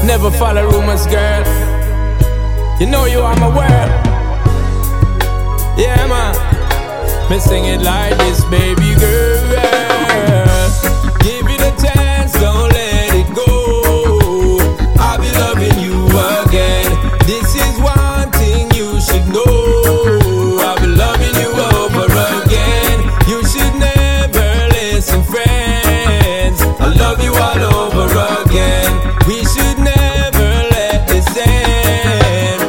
never follow rumors, girl. You know you are my world. Yeah, man. Me sing it like this, baby girl. Give it a chance, don't let it go. I'll be loving you again. This is one thing you should know. I'll be loving you over again. You should never listen, friends. I love you all over again. We should never let this end.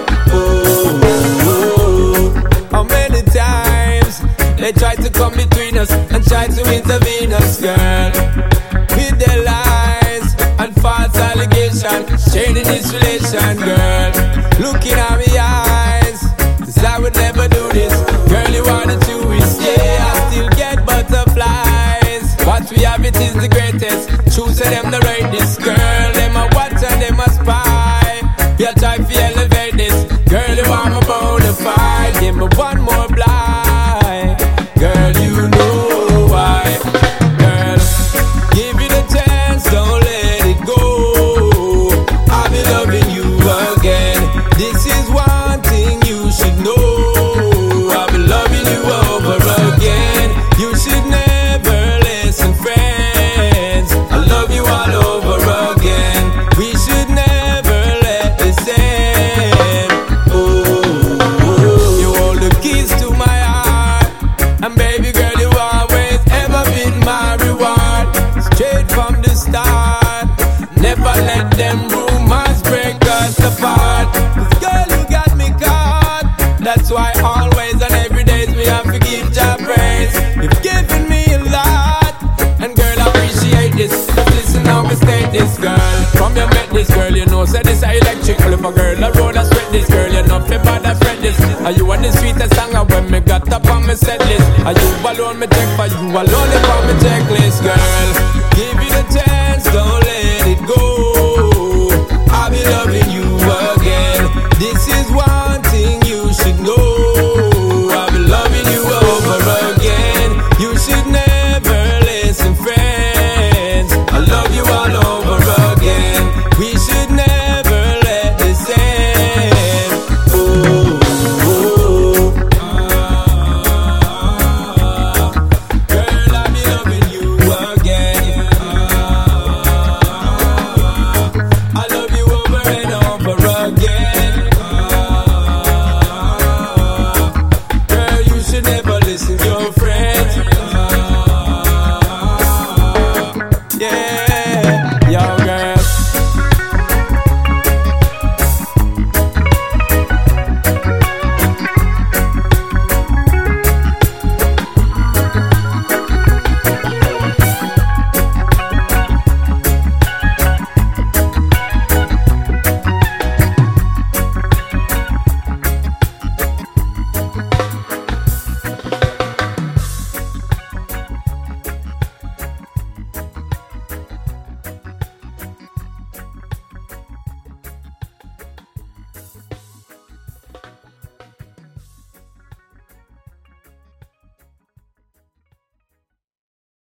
Oh, how many times they try to come between us and try to intervene us, girl, with their lies and false allegations, shading this relation, girl. Looking at me eyes, 'cause I would never do this. Girl, you are the truest. Yeah, I still get butterflies. What we have, it is the greatest. Choose them the rightest, girl. Them a watch and them a spy. Yeah, try to elevate this. Girl, you are my bona fide. Give me one more blind. Girl, you know why. Girl, give it a chance, don't let it go. I'll be loving you again. This is one thing you should know. I'll be loving you over again. You should never listen, friends. I love you all over again. We should never let this end. Oh, you hold the keys to my heart, and baby girl, you always ever been my reward. Straight from the start, never let them rumors break us apart. 'Cause girl, you got me caught. That's why always and every day we have to give your praise. You've given me a lot, and girl, I appreciate this. Just listen how we state this, girl. From you met this girl, you know, say this is electrical. If a girl I road I sweat this, girl, you know, flip out that fret this. Are you on the sweetest song when me got up on me set list? Are you alone me check for you alone if on me checklist, girl? Give it a chance.